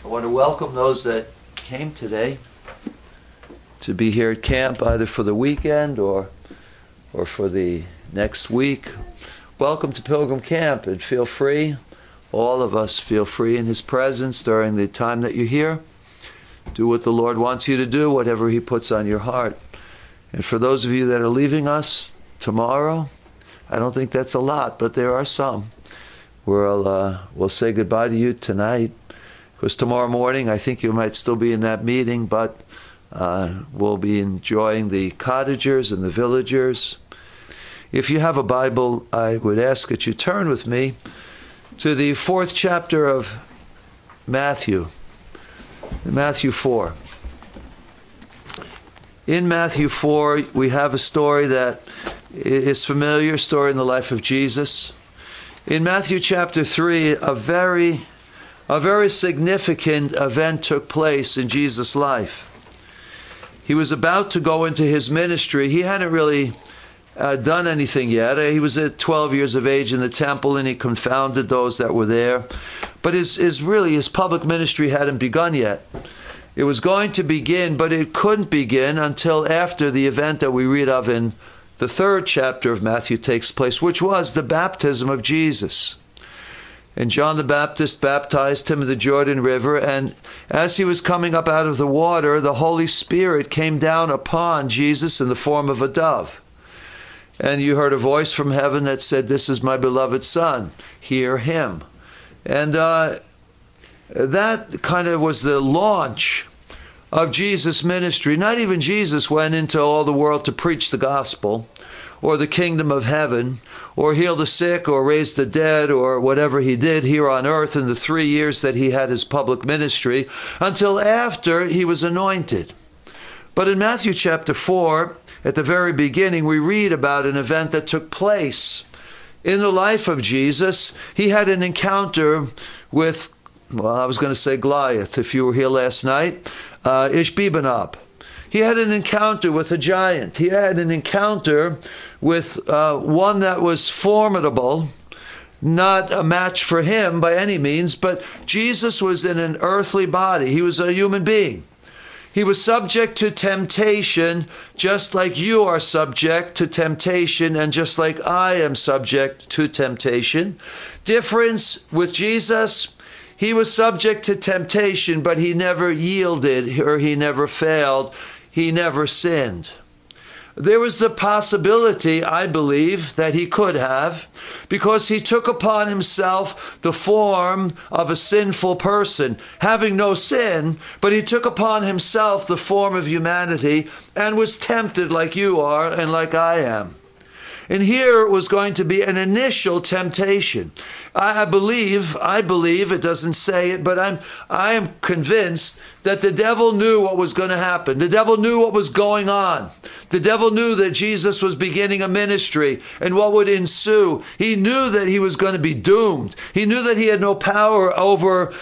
I want to welcome those that came today to be here at camp, either for the weekend or for the next week. Welcome to Pilgrim Camp, and feel free, all of us feel free in His presence during the time that you're here. Do what the Lord wants you to do, whatever He puts on your heart. And for those of you that are leaving us tomorrow, I don't think that's a lot, but there are some. We'll say goodbye to you tonight, because tomorrow morning I think you might still be in that meeting, but we'll be enjoying the cottagers and the villagers. If you have a Bible, I would ask that you turn with me to the 4th chapter of Matthew 4. In Matthew 4, we have a story that is familiar, story in the life of Jesus. In Matthew chapter 3, a very significant event took place in Jesus' life. He was about to go into his ministry. He hadn't really done anything yet. He was at 12 years of age in the temple, and he confounded those that were there. But his public ministry hadn't begun yet. It was going to begin, but it couldn't begin until after the event that we read of in the 3rd chapter of Matthew takes place, which was the baptism of Jesus. And John the Baptist baptized him in the Jordan River, and as he was coming up out of the water, the Holy Spirit came down upon Jesus in the form of a dove. And you heard a voice from heaven that said, "This is my beloved Son, hear him." And that kind of was the launch of Jesus' ministry. Not even Jesus went into all the world to preach the gospel or the kingdom of heaven or heal the sick or raise the dead or whatever he did here on earth in the 3 years that he had his public ministry until after he was anointed. But in Matthew chapter 4, at the very beginning, we read about an event that took place in the life of Jesus. He had an encounter with, I was going to say Goliath, if you were here last night, Ishbi-benob. He had an encounter with a giant. He had an encounter with one that was formidable, not a match for him by any means, but Jesus was in an earthly body. He was a human being. He was subject to temptation just like you are subject to temptation and just like I am subject to temptation. Difference with Jesus, he was subject to temptation, but he never yielded or he never failed. He never sinned. There was the possibility, I believe, that he could have, because he took upon himself the form of a sinful person, having no sin, but he took upon himself the form of humanity and was tempted like you are and like I am. And here was going to be an initial temptation. I believe, it doesn't say it, but I am convinced that the devil knew what was going to happen. The devil knew what was going on. The devil knew that Jesus was beginning a ministry and what would ensue. He knew that he was going to be doomed. He knew that he had no power over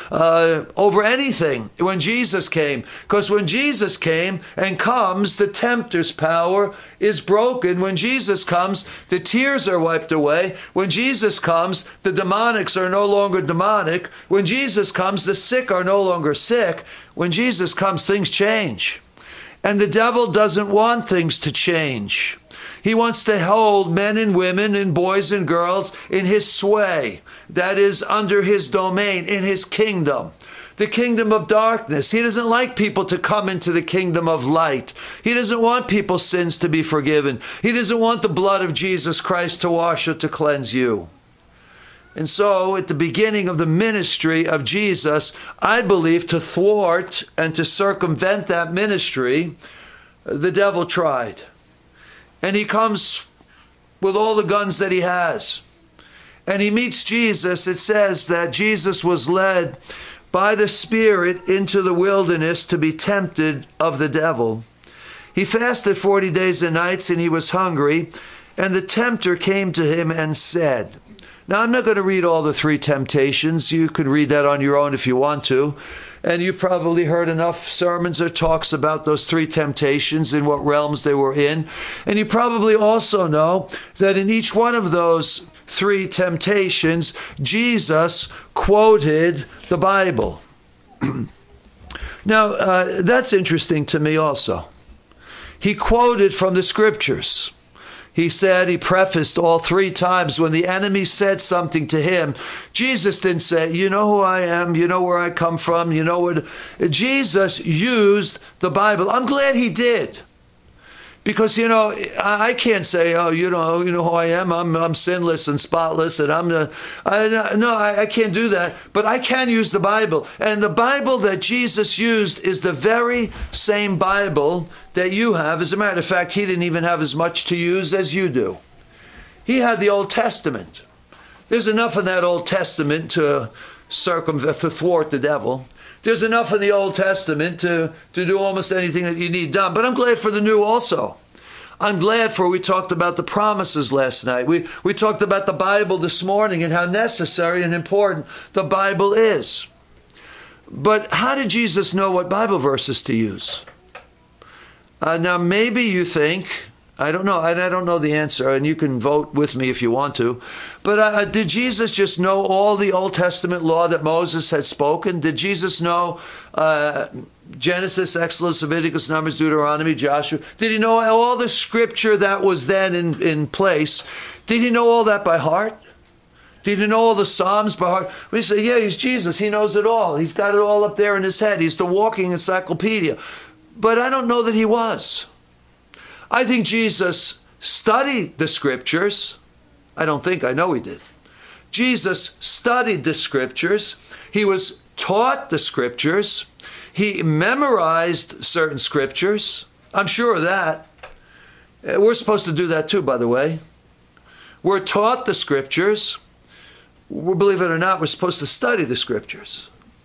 anything when Jesus came. Because when Jesus came and comes, the tempter's power is broken. When Jesus comes, the tears are wiped away. When Jesus comes, the demonics are no longer demonic. When Jesus comes, the sick are no longer sick. When Jesus comes, things change. And the devil doesn't want things to change. He wants to hold men and women and boys and girls in his sway. That is, under his domain, in his kingdom. The kingdom of darkness. He doesn't like people to come into the kingdom of light. He doesn't want people's sins to be forgiven. He doesn't want the blood of Jesus Christ to wash or to cleanse you. And so, at the beginning of the ministry of Jesus, I believe to thwart and to circumvent that ministry, the devil tried. And he comes with all the guns that he has. And he meets Jesus. It says that Jesus was led by the Spirit into the wilderness to be tempted of the devil. He fasted 40 days and nights, and he was hungry. And the tempter came to him and said, now, I'm not going to read all the 3 temptations. You could read that on your own if you want to. And you've probably heard enough sermons or talks about those 3 temptations and what realms they were in. And you probably also know that in each one of those 3 temptations, Jesus quoted the Bible. Now, that's interesting to me also. He quoted from the scriptures. He said, he prefaced all three times when the enemy said something to him. Jesus didn't say, you know who I am, you know where I come from, you know what. Jesus used the Bible. I'm glad he did. Because, I can't say, oh, you know who I am. I'm sinless and spotless, and I can't do that. But I can use the Bible. And the Bible that Jesus used is the very same Bible that you have. As a matter of fact, he didn't even have as much to use as you do. He had the Old Testament. There's enough in that Old Testament to thwart the devil. There's enough in the Old Testament to do almost anything that you need done. But I'm glad for the New also. I'm glad for, we talked about the promises last night. We talked about the Bible this morning and how necessary and important the Bible is. But how did Jesus know what Bible verses to use? Now, maybe you think, I don't know. I don't know the answer, and you can vote with me if you want to. But did Jesus just know all the Old Testament law that Moses had spoken? Did Jesus know Genesis, Exodus, Leviticus, Numbers, Deuteronomy, Joshua? Did he know all the scripture that was then in place? Did he know all that by heart? Did he know all the Psalms by heart? We say, yeah, he's Jesus. He knows it all. He's got it all up there in his head. He's the walking encyclopedia. But I don't know that he was. I think Jesus studied the scriptures. I know he did. Jesus studied the scriptures. He was taught the scriptures. He memorized certain scriptures. I'm sure of that. We're supposed to do that too, by the way. We're taught the scriptures. Believe it or not, we're supposed to study the scriptures.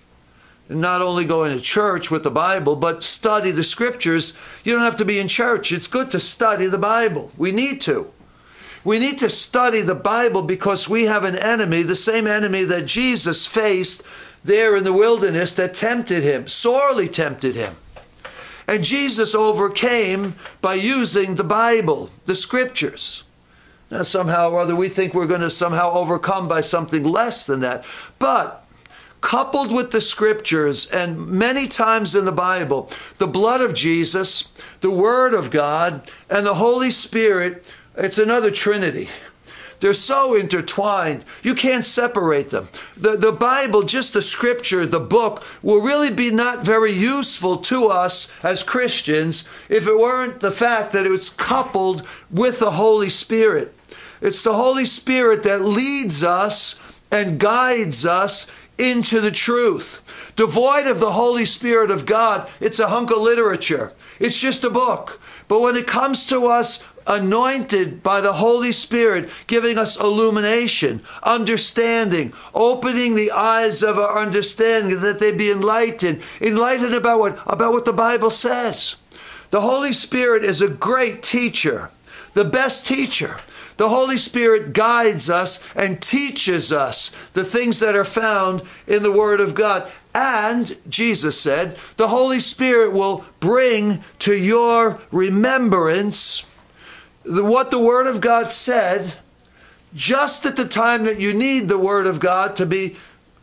And not only go into church with the Bible, but study the scriptures. You don't have to be in church. It's good to study the Bible. We need to. We need to study the Bible because we have an enemy, the same enemy that Jesus faced there in the wilderness that tempted him, sorely tempted him. And Jesus overcame by using the Bible, the scriptures. Now, somehow or other, we think we're going to somehow overcome by something less than that. But coupled with the scriptures, and many times in the Bible, the blood of Jesus, the Word of God, and the Holy Spirit, it's another Trinity. They're so intertwined, you can't separate them. The Bible, just the scripture, the book, will really be not very useful to us as Christians if it weren't the fact that it's coupled with the Holy Spirit. It's the Holy Spirit that leads us and guides us into the truth. Devoid of the Holy Spirit of God, it's a hunk of literature. It's just a book. But when it comes to us anointed by the Holy Spirit, giving us illumination, understanding, opening the eyes of our understanding that they be enlightened about what the Bible says. The Holy Spirit is a great teacher, the best teacher. The Holy Spirit guides us and teaches us the things that are found in the Word of God. And, Jesus said, the Holy Spirit will bring to your remembrance what the Word of God said just at the time that you need the Word of God to be,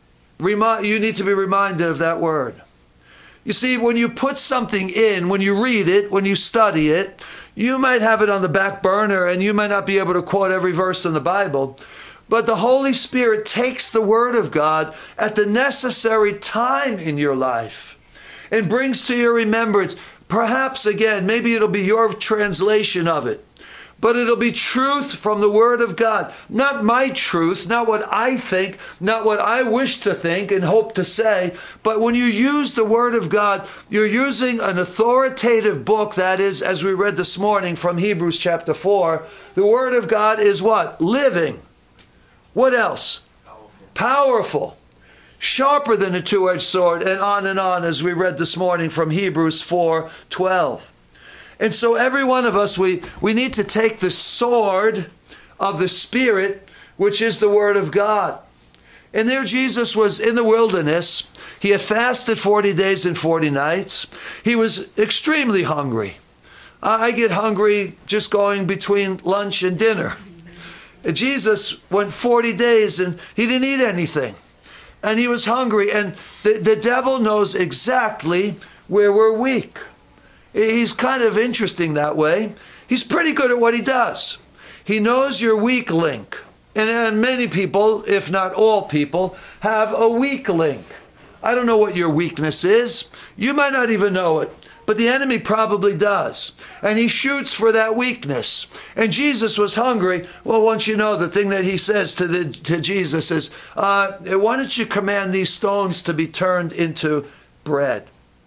you need to be reminded of that Word. You see, when you put something in, when you read it, when you study it, you might have it on the back burner and you might not be able to quote every verse in the Bible, but the Holy Spirit takes the Word of God at the necessary time in your life and brings to your remembrance. Perhaps, again, maybe it'll be your translation of it, but it'll be truth from the Word of God. Not my truth, not what I think, not what I wish to think and hope to say, but when you use the Word of God, you're using an authoritative book, that is, as we read this morning from Hebrews chapter 4, the Word of God is what? Living. What else? Powerful. Sharper than a two-edged sword, and on, as we read this morning from Hebrews 4:12. And so every one of us, we need to take the sword of the Spirit, which is the Word of God. And there Jesus was in the wilderness. He had fasted 40 days and 40 nights. He was extremely hungry. I get hungry just going between lunch and dinner. Jesus went 40 days and he didn't eat anything. and he was hungry. And the devil knows exactly where we're weak. He's kind of interesting that way. He's pretty good at what he does. He knows your weak link. And many people, if not all people, have a weak link. I don't know what your weakness is. You might not even know it, but the enemy probably does. And he shoots for that weakness. And Jesus was hungry. Well, once you know, the thing that he says to Jesus is, why don't you command these stones to be turned into bread?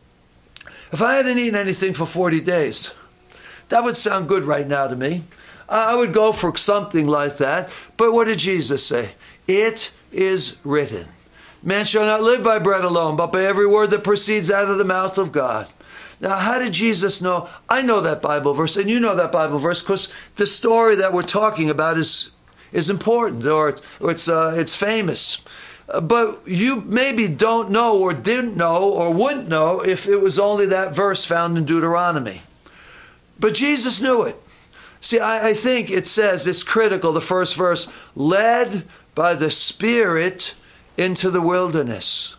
If I hadn't eaten anything for 40 days, that would sound good right now to me. I would go for something like that. But what did Jesus say? It is written. Man shall not live by bread alone, but by every word that proceeds out of the mouth of God. Now, how did Jesus know? I know that Bible verse, and you know that Bible verse, because the story that we're talking about is important, or it's famous. But you maybe don't know, or didn't know, or wouldn't know if it was only that verse found in Deuteronomy. But Jesus knew it. See, I think it says, it's critical, the first verse, led by the Spirit into the wilderness.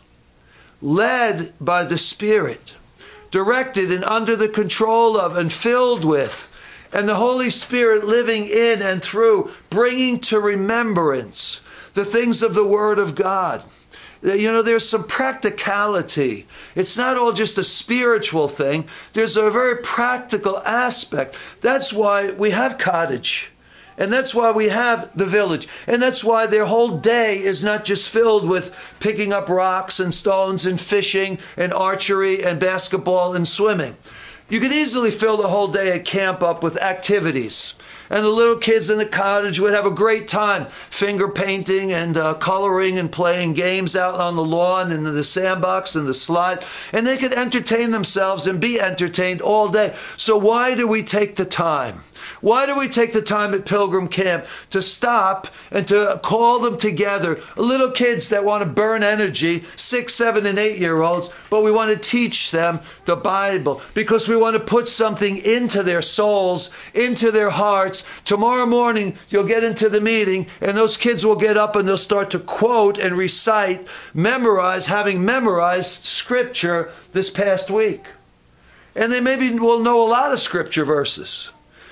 Led by the Spirit. Directed and under the control of and filled with. And the Holy Spirit living in and through, bringing to remembrance the things of the Word of God. You know, there's some practicality. It's not all just a spiritual thing. There's a very practical aspect. That's why we have Cottage. And that's why we have the Village. And that's why their whole day is not just filled with picking up rocks and stones and fishing and archery and basketball and swimming. You could easily fill the whole day at camp up with activities. And the little kids in the cottage would have a great time finger painting and coloring and playing games out on the lawn and in the sandbox and the slide. And they could entertain themselves and be entertained all day. So why do we take the time? Why do we take the time at Pilgrim Camp to stop and to call them together? Little kids that want to burn energy, 6, 7, and 8-year-olds, but we want to teach them the Bible because we want to put something into their souls, into their hearts. Tomorrow morning, you'll get into the meeting and those kids will get up and they'll start to quote and recite, memorize, having memorized scripture this past week. And they maybe will know a lot of scripture verses.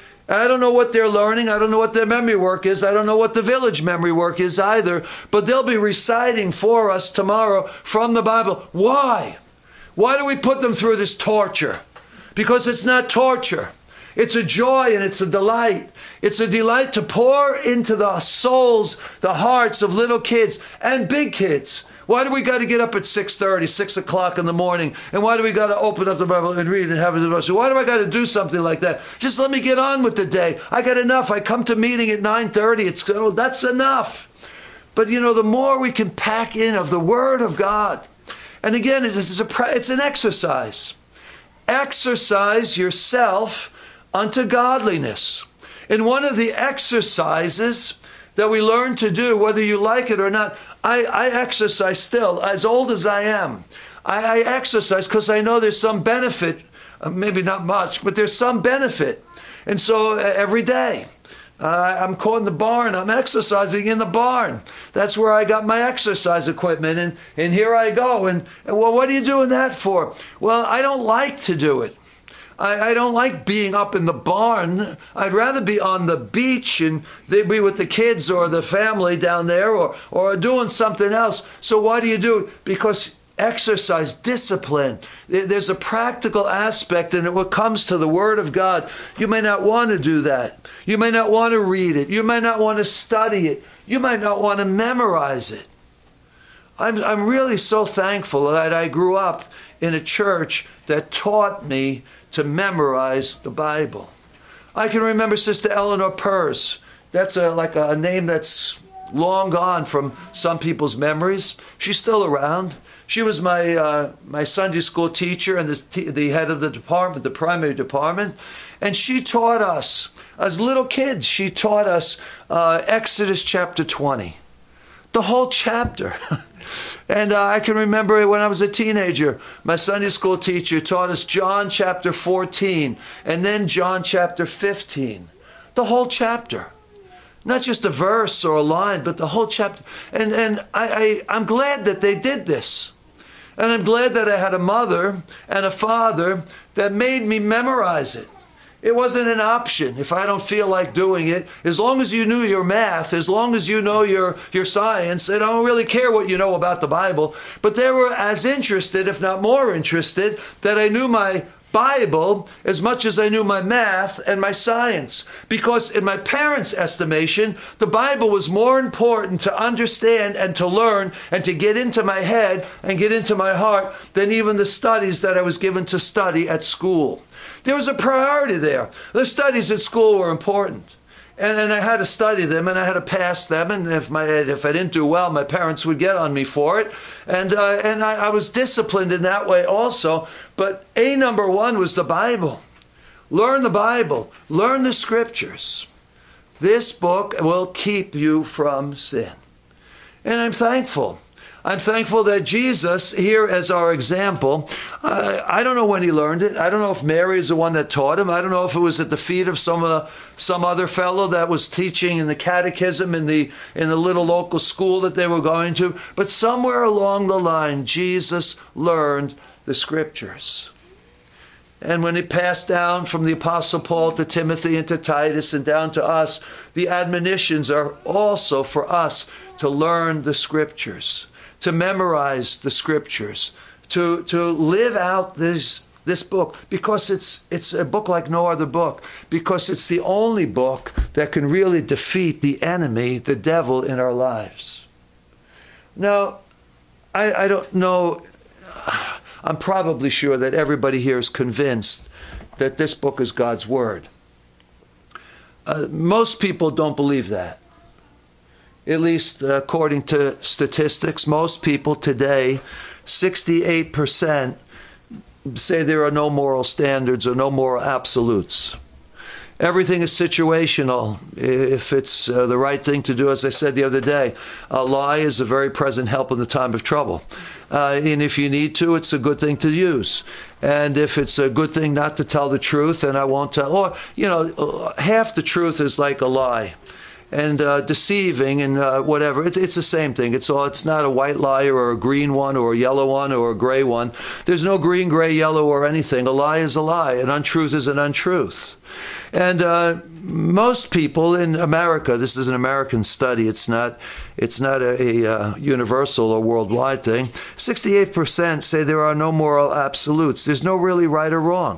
I don't know what they're learning. I don't know what their memory work is. I don't know what the Village memory work is either. But they'll be reciting for us tomorrow from the Bible. Why? Why do we put them through this torture? Because it's not torture. It's a joy and it's a delight. It's a delight to pour into the souls, the hearts of little kids and big kids. Why do we got to get up at 6:30, 6 o'clock in the morning? And why do we got to open up the Bible and read and have a devotion? Why do I got to do something like that? Just let me get on with the day. I got enough. I come to meeting at 9:30. That's enough. But you know, the more we can pack in of the Word of God. And again, it's an exercise. Exercise yourself unto godliness. And one of the exercises that we learn to do, whether you like it or not, I exercise still, as old as I am. I exercise because I know there's some benefit, maybe not much, but there's some benefit. And so every day, I'm caught in the barn. I'm exercising in the barn. That's where I got my exercise equipment. And here I go. And well, what are you doing that for? Well, I don't like to do it. I don't like being up in the barn. I'd rather be on the beach and they'd be with the kids or the family down there or doing something else. So why do you do it? Because exercise, discipline. There's a practical aspect in it when it comes to the Word of God. You may not want to do that. You may not want to read it. You may not want to study it. You might not want to memorize it. I'm really so thankful that I grew up in a church that taught me to memorize the Bible. I can remember Sister Eleanor Purse. That's like a name that's long gone from some people's memories. She's still around. She was my Sunday school teacher and the head of the department, the primary department. And she taught us, as little kids, she taught us Exodus chapter 20. The whole chapter. And I can remember when I was a teenager, my Sunday school teacher taught us John chapter 14 and then John chapter 15. The whole chapter. Not just a verse or a line, but the whole chapter. And I'm glad that they did this. And I'm glad that I had a mother and a father that made me memorize it. It wasn't an option if I don't feel like doing it. As long as you knew your math, as long as you know your science, and I don't really care what you know about the Bible, but they were as interested, if not more interested, that I knew my Bible as much as I knew my math and my science. Because in my parents' estimation, the Bible was more important to understand and to learn and to get into my head and get into my heart than even the studies that I was given to study at school. There was a priority there. The studies at school were important. And I had to study them, and I had to pass them. And if I didn't do well, my parents would get on me for it. And I was disciplined in that way also. But number one was the Bible. Learn the Bible. Learn the Scriptures. This book will keep you from sin. And I'm thankful. I'm thankful that Jesus, here as our example, I don't know when he learned it. I don't know if Mary is the one that taught him. I don't know if it was at the feet of some other fellow that was teaching in the catechism in the little local school that they were going to. But somewhere along the line, Jesus learned the Scriptures. And when it passed down from the Apostle Paul to Timothy and to Titus and down to us, the admonitions are also for us to learn the Scriptures, to memorize the Scriptures, to live out this book, because it's a book like no other book, because it's the only book that can really defeat the enemy, the devil, in our lives. Now, I don't know, I'm probably sure that everybody here is convinced that this book is God's Word. Most people don't believe that. At least according to statistics, most people today, 68% say there are no moral standards or no moral absolutes. Everything is situational. If it's the right thing to do, as I said the other day, a lie is a very present help in the time of trouble. And if you need to, it's a good thing to use. And if it's a good thing not to tell the truth, then I won't tell. Or, half the truth is like a lie. And deceiving and whatever, it's the same thing. It's not a white lie or a green one or a yellow one or a gray one. There's no green, gray, yellow or anything. A lie is a lie. An untruth is an untruth. And most people in America, this is an American study. It's not a universal or worldwide thing. 68% say there are no moral absolutes. There's no really right or wrong.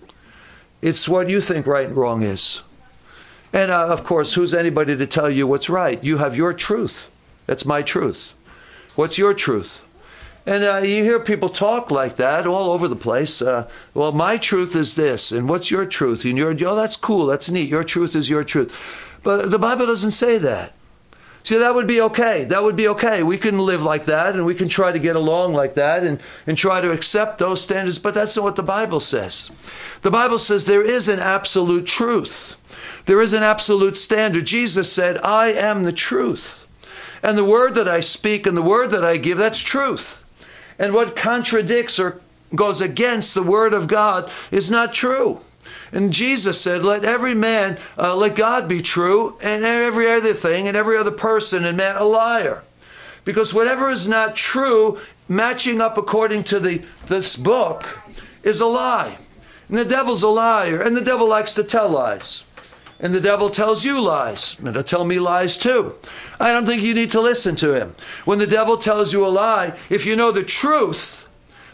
It's what you think right and wrong is. And, of course, who's anybody to tell you what's right? You have your truth. That's my truth. What's your truth? And you hear people talk like that all over the place. Well, my truth is this, and what's your truth? And that's cool, that's neat. Your truth is your truth. But the Bible doesn't say that. See, that would be okay. That would be okay. We can live like that, and we can try to get along like that and try to accept those standards, but that's not what the Bible says. The Bible says there is an absolute truth. There is an absolute standard. Jesus said, I am the truth. And the word that I speak and the word that I give, that's truth. And what contradicts or goes against the word of God is not true. And Jesus said, let every man, let God be true, and every other thing and every other person and man a liar. Because whatever is not true, matching up according to this book, is a lie. And the devil's a liar, and the devil likes to tell lies. And the devil tells you lies, and he'll tell me lies too. I don't think you need to listen to him. When the devil tells you a lie, if you know the truth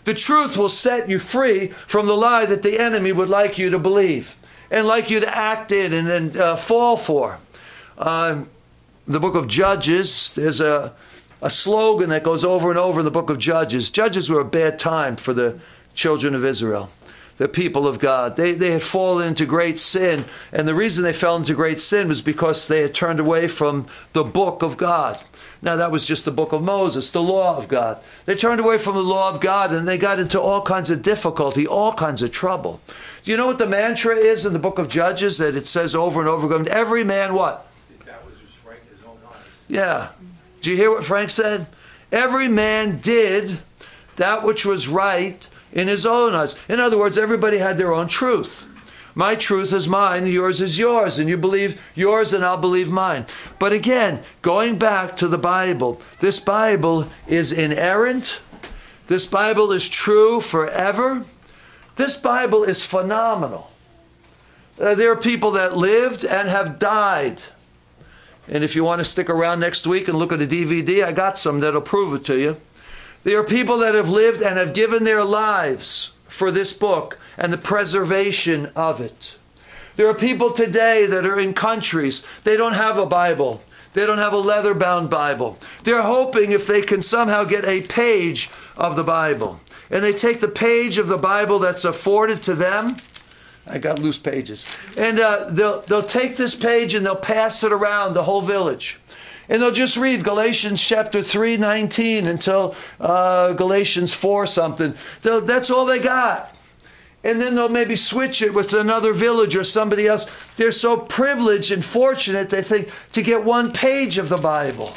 will set you free from the lie that the enemy would like you to believe and like you to act in and fall for. The book of Judges, there's a slogan that goes over and over in the book of Judges. Judges were a bad time for the children of Israel, the people of God. They had fallen into great sin, and the reason they fell into great sin was because they had turned away from the book of God. Now, that was just the book of Moses, the law of God. They turned away from the law of God, and they got into all kinds of difficulty, all kinds of trouble. Do you know what the mantra is in the book of Judges that it says over and over again? Every man what? That was just right in his own eyes. Yeah. Do you hear what Frank said? Every man did that which was right in his own eyes. In other words, everybody had their own truth. My truth is mine, yours is yours, and you believe yours and I'll believe mine. But again, going back to the Bible, this Bible is inerrant. This Bible is true forever. This Bible is phenomenal. There are people that lived and have died. And if you want to stick around next week and look at a DVD, I got some that'll prove it to you. There are people that have lived and have given their lives for this book and the preservation of it. There are people today that are in countries, they don't have a Bible. They don't have a leather-bound Bible. They're hoping if they can somehow get a page of the Bible. And they take the page of the Bible that's afforded to them. I got loose pages. And they'll take this page and they'll pass it around the whole village. And they'll just read Galatians chapter 3:19 until Galatians 4 something. That's all they got. And then they'll maybe switch it with another village or somebody else. They're so privileged and fortunate, they think, to get one page of the Bible.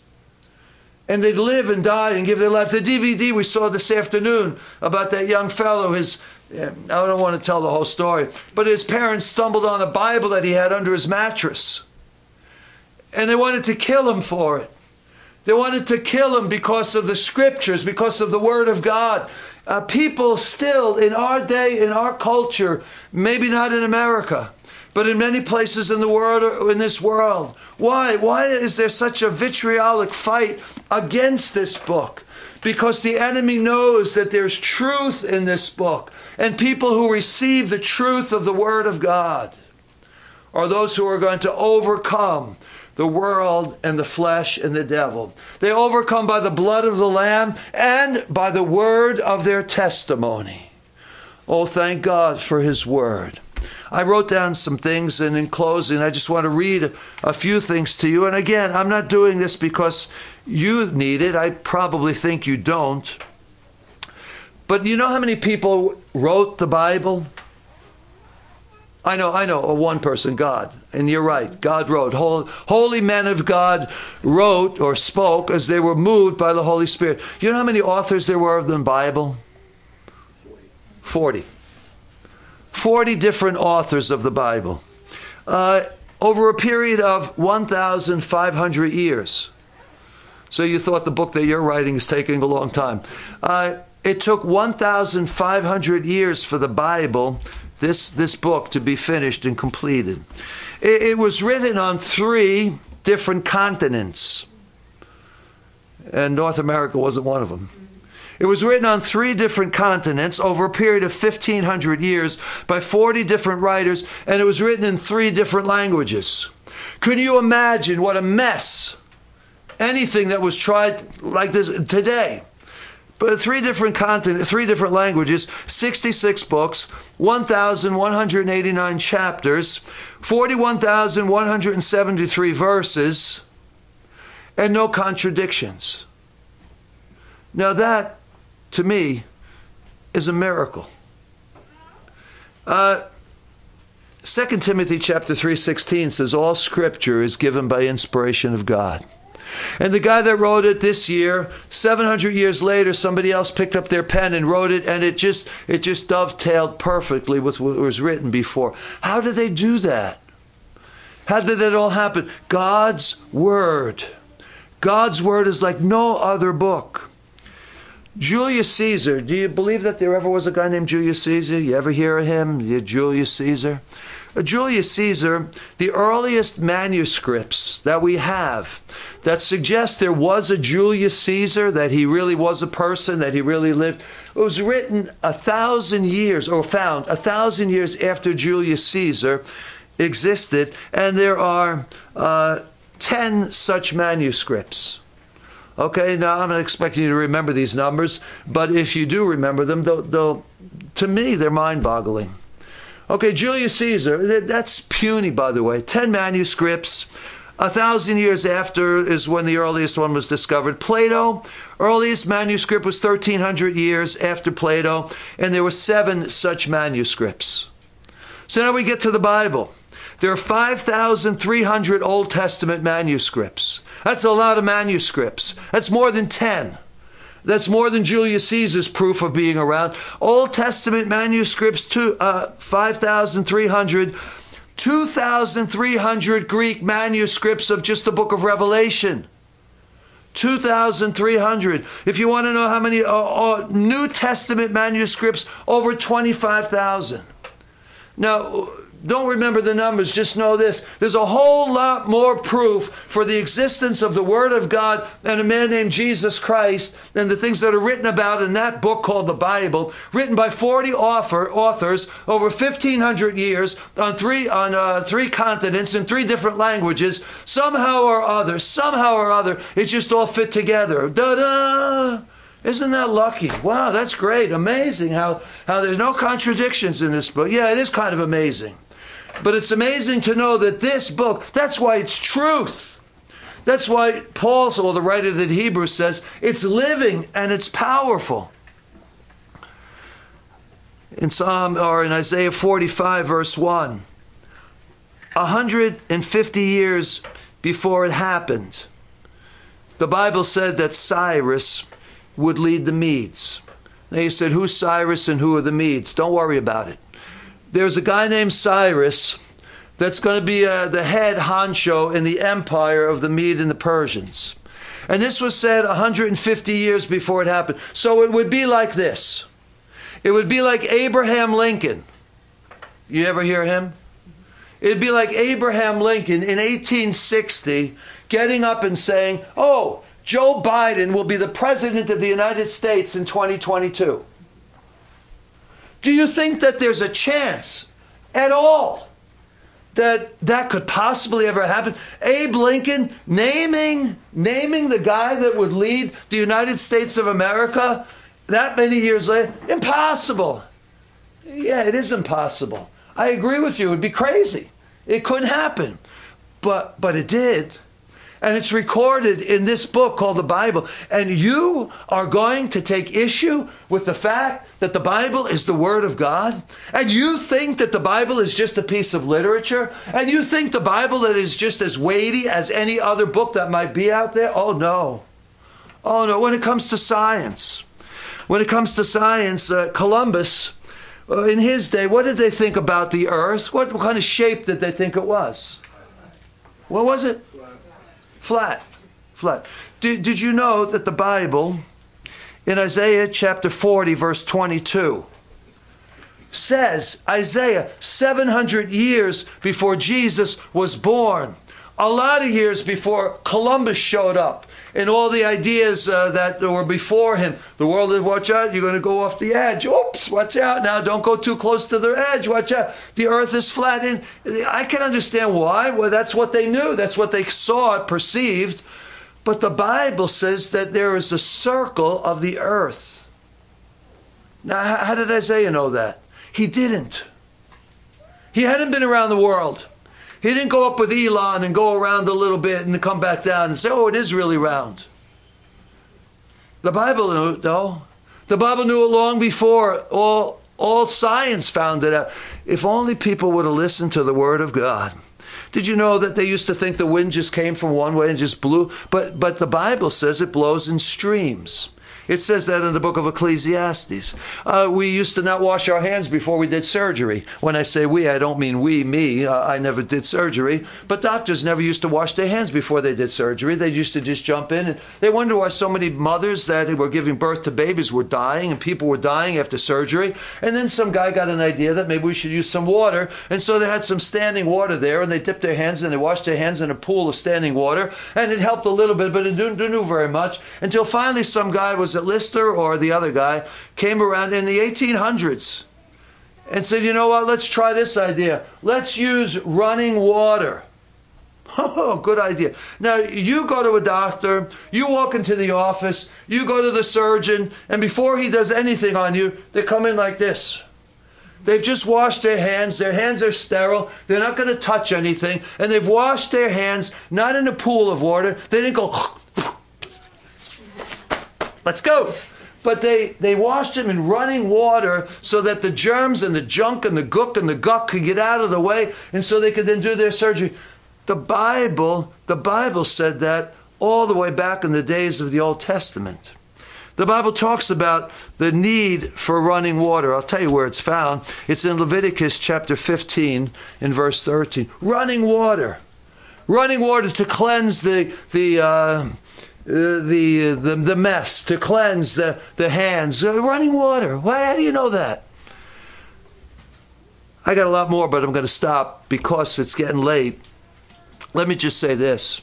And they live and die and give their life. The DVD we saw this afternoon about that young fellow, I don't want to tell the whole story, but his parents stumbled on a Bible that he had under his mattress. And they wanted to kill him for it. They wanted to kill him because of the scriptures, because of the Word of God. People still in our day, in our culture, maybe not in America, but in many places in the world, in this world. Why? Why is there such a vitriolic fight against this book? Because the enemy knows that there's truth in this book. And people who receive the truth of the Word of God are those who are going to overcome the world and the flesh and the devil. They overcome by the blood of the Lamb and by the word of their testimony. Oh, thank God for His word. I wrote down some things, and in closing, I just want to read a few things to you. And again, I'm not doing this because you need it. I probably think you don't. But you know how many people wrote the Bible? I know, one person, God. And you're right, God wrote. Holy men of God wrote or spoke as they were moved by the Holy Spirit. You know how many authors there were of the Bible? 40. 40 different authors of the Bible. Over a period of 1,500 years. So you thought the book that you're writing is taking a long time. It took 1,500 years for the Bible, this book, to be finished and completed. It was written on 3 different continents. And North America wasn't one of them. It was written on 3 different continents over a period of 1,500 years by 40 different writers, and it was written in 3 different languages. Can you imagine what a mess anything that was tried like this today? But 3 different continents, 3 different languages, 66 books, 1,189 chapters, 41,173 verses, and no contradictions. Now that, to me, is a miracle. 2 Timothy chapter 3:16 says, all scripture is given by inspiration of God. And the guy that wrote it this year, 700 years later, somebody else picked up their pen and wrote it, and it just dovetailed perfectly with what was written before. How did they do that? How did it all happen? God's Word. God's Word is like no other book. Julius Caesar, do you believe that there ever was a guy named Julius Caesar? You ever hear of him? Julius Caesar? Julius Caesar, the earliest manuscripts that we have that suggest there was a Julius Caesar, that he really was a person, that he really lived, it was written 1,000 years, or found 1,000 years after Julius Caesar existed, and there are 10 such manuscripts. Okay, now I'm not expecting you to remember these numbers, but if you do remember them, they'll to me, they're mind-boggling. Okay, Julius Caesar, that's puny, by the way. 10 manuscripts. 1,000 years after is when the earliest one was discovered. Plato, earliest manuscript was 1,300 years after Plato, and there were 7 such manuscripts. So now we get to the Bible. There are 5,300 Old Testament manuscripts. That's a lot of manuscripts. That's more than 10. That's more than Julius Caesar's proof of being around. Old Testament manuscripts, 5,300. 2,300 Greek manuscripts of just the book of Revelation. 2,300. If you want to know how many New Testament manuscripts, over 25,000. Now, don't remember the numbers, just know this. There's a whole lot more proof for the existence of the Word of God and a man named Jesus Christ than the things that are written about in that book called the Bible, written by 40 authors over 1,500 years on three continents in 3 different languages. Somehow or other, it just all fit together. Da-da! Isn't that lucky? Wow, that's great. Amazing how there's no contradictions in this book. Yeah, it is kind of amazing. But it's amazing to know that this book, that's why it's truth. That's why Paul, or the writer of the Hebrews, says it's living and it's powerful. In Isaiah 45, verse 1, 150 years before it happened, the Bible said that Cyrus would lead the Medes. Now you said, who's Cyrus and who are the Medes? Don't worry about it. There's a guy named Cyrus that's going to be the head honcho in the empire of the Mede and the Persians. And this was said 150 years before it happened. So it would be like this. It would be like Abraham Lincoln. You ever hear him? It'd be like Abraham Lincoln in 1860 getting up and saying, oh, Joe Biden will be the president of the United States in 2022. Do you think that there's a chance at all that that could possibly ever happen? Abe Lincoln naming the guy that would lead the United States of America that many years later? Impossible. Yeah, it is impossible. I agree with you. It would be crazy. It couldn't happen. But it did. And it's recorded in this book called the Bible. And you are going to take issue with the fact that the Bible is the Word of God? And you think that the Bible is just a piece of literature? And you think the Bible that is just as weighty as any other book that might be out there? Oh, no. Oh, no. When it comes to science, Columbus, in his day, what did they think about the earth? What kind of shape did they think it was? What was it? Flat. Did you know that the Bible, in Isaiah chapter 40, verse 22, says, Isaiah, 700 years before Jesus was born, a lot of years before Columbus showed up, and all the ideas that were before him. The world is, watch out, you're going to go off the edge. Oops, watch out now, don't go too close to the edge, watch out. The earth is flat. And I can understand why. Well, that's what they knew. That's what they saw, perceived. But the Bible says that there is a circle of the earth. Now, how did Isaiah know that? He didn't. He hadn't been around the world. He didn't go up with Elon and go around a little bit and come back down and say, oh, it is really round. The Bible knew it, though. The Bible knew it long before all science found it out. If only people would have listened to the Word of God. Did you know that they used to think the wind just came from one way and just blew? But the Bible says it blows in streams. It says that in the book of Ecclesiastes. We used to not wash our hands before we did surgery. When I say we, I don't mean me. I never did surgery. But doctors never used to wash their hands before they did surgery. They used to just jump in. And they wonder why so many mothers that were giving birth to babies were dying, and people were dying after surgery. And then some guy got an idea that maybe we should use some water. And so they had some standing water there, and they dipped their hands and they washed their hands in a pool of standing water. And it helped a little bit, but it didn't do very much. Until finally some guy was at Lister or the other guy came around in the 1800s and said, you know what, let's try this idea. Let's use running water. Oh, good idea. Now, you go to a doctor, you walk into the office, you go to the surgeon, and before he does anything on you, they come in like this. They've just washed their hands are sterile, they're not going to touch anything, and they've washed their hands, not in a pool of water, they didn't go, let's go. But they washed them in running water so that the germs and the junk and the gook and the guck could get out of the way, and so they could then do their surgery. The Bible said that all the way back in the days of the Old Testament. The Bible talks about the need for running water. I'll tell you where it's found. It's in Leviticus chapter 15 in verse 13. Running water. Running water to cleanse the mess, to cleanse the hands. Running water. How do you know that? I got a lot more, but I'm going to stop because it's getting late. Let me just say this.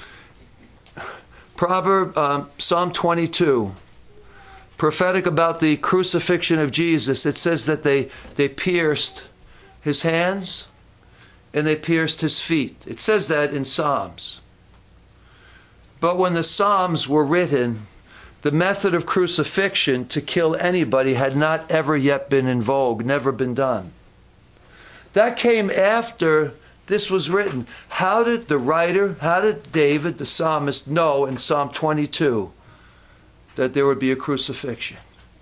Psalm 22, prophetic about the crucifixion of Jesus. It says that they pierced his hands and they pierced his feet. It says that in Psalms. But when the Psalms were written, the method of crucifixion to kill anybody had not ever yet been in vogue, never been done. That came after this was written. How did David, the psalmist, know in Psalm 22 that there would be a crucifixion?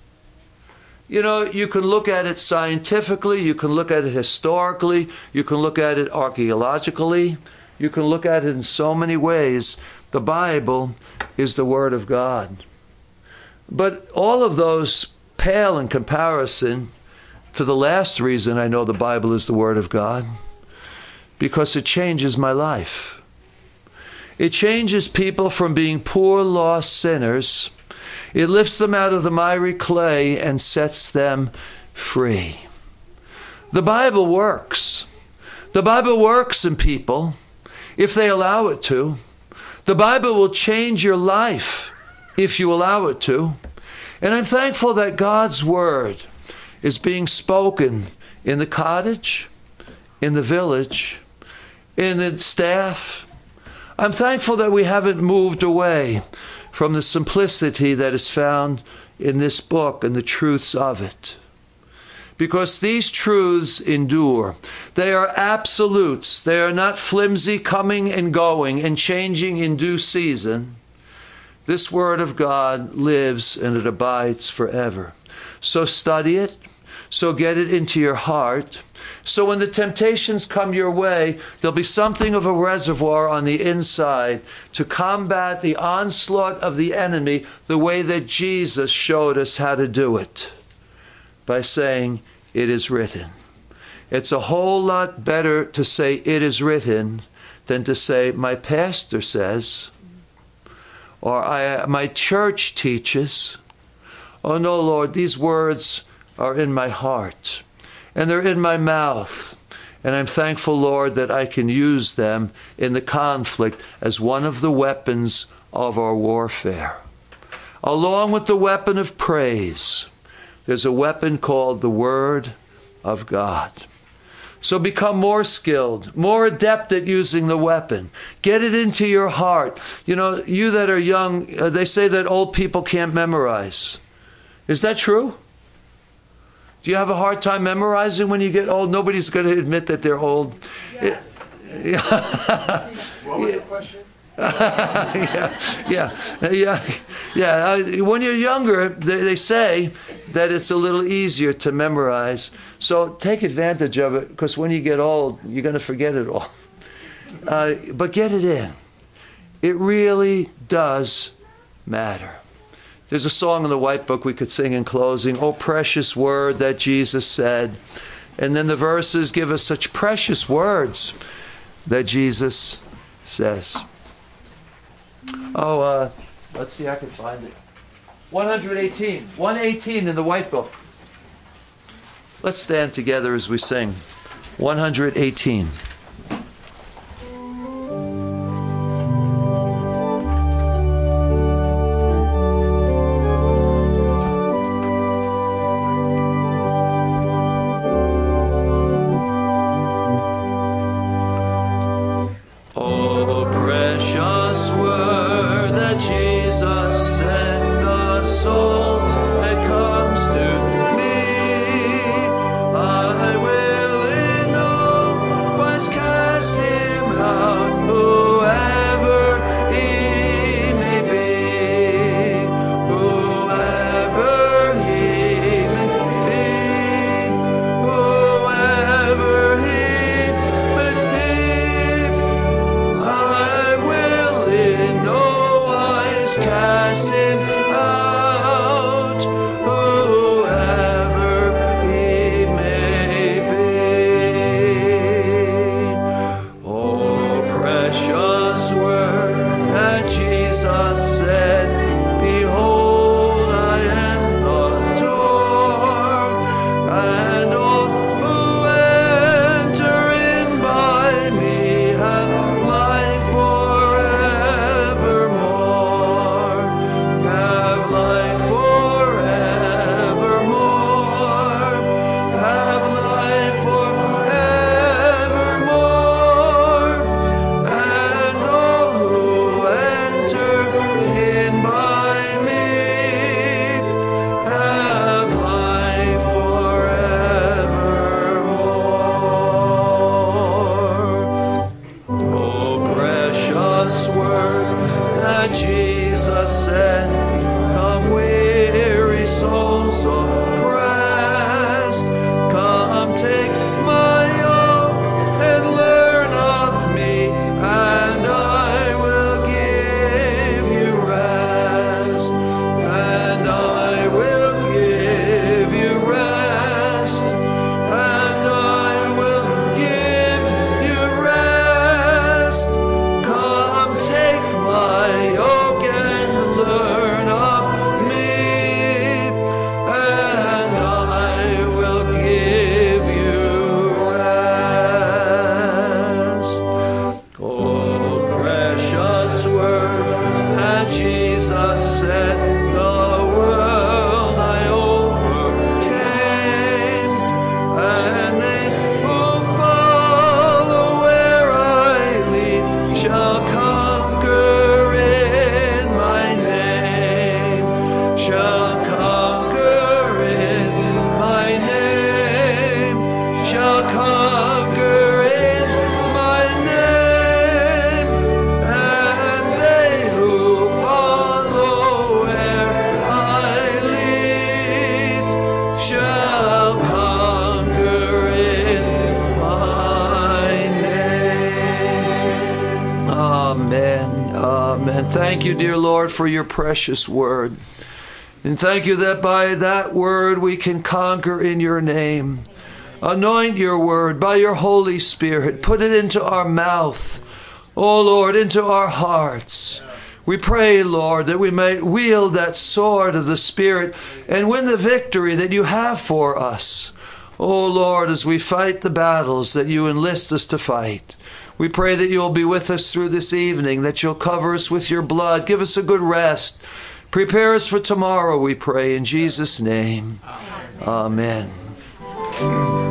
You know, you can look at it scientifically, you can look at it historically, you can look at it archaeologically, you can look at it in so many ways. The Bible is the Word of God. But all of those pale in comparison to the last reason I know the Bible is the Word of God, because it changes my life. It changes people from being poor, lost sinners. It lifts them out of the miry clay and sets them free. The Bible works. The Bible works in people if they allow it to. The Bible will change your life if you allow it to. And I'm thankful that God's Word is being spoken in the cottage, in the village, in the staff. I'm thankful that we haven't moved away from the simplicity that is found in this book and the truths of it. Because these truths endure. They are absolutes. They are not flimsy, coming and going and changing in due season. This Word of God lives and it abides forever. So study it. So get it into your heart. So when the temptations come your way, there'll be something of a reservoir on the inside to combat the onslaught of the enemy the way that Jesus showed us how to do it, by saying, "It is written." It's a whole lot better to say, "It is written," than to say, "My pastor says," or "my church teaches." Oh no, Lord, these words are in my heart, and they're in my mouth. And I'm thankful, Lord, that I can use them in the conflict as one of the weapons of our warfare. Along with the weapon of praise, there's a weapon called the Word of God. So become more skilled, more adept at using the weapon. Get it into your heart. You know, you that are young, they say that old people can't memorize. Is that true? Do you have a hard time memorizing when you get old? Nobody's going to admit that they're old. Yes. What was the question? Yeah. When you're younger, they say that it's a little easier to memorize. So take advantage of it, because when you get old, you're going to forget it all. But get it in. It really does matter. There's a song in the White Book we could sing in closing. "Oh, precious word that Jesus said." And then the verses give us such precious words that Jesus says. Let's see, I can find it. 118. 118 in the White Book. Let's stand together as we sing. 118. And thank you, dear Lord, for your precious word. And thank you that by that word we can conquer in your name. Anoint your word by your Holy Spirit. Put it into our mouth, oh Lord, into our hearts. We pray, Lord, that we might wield that sword of the Spirit and win the victory that you have for us. Oh Lord, as we fight the battles that you enlist us to fight. We pray that you'll be with us through this evening, that you'll cover us with your blood. Give us a good rest. Prepare us for tomorrow, we pray, in Jesus' name. Amen.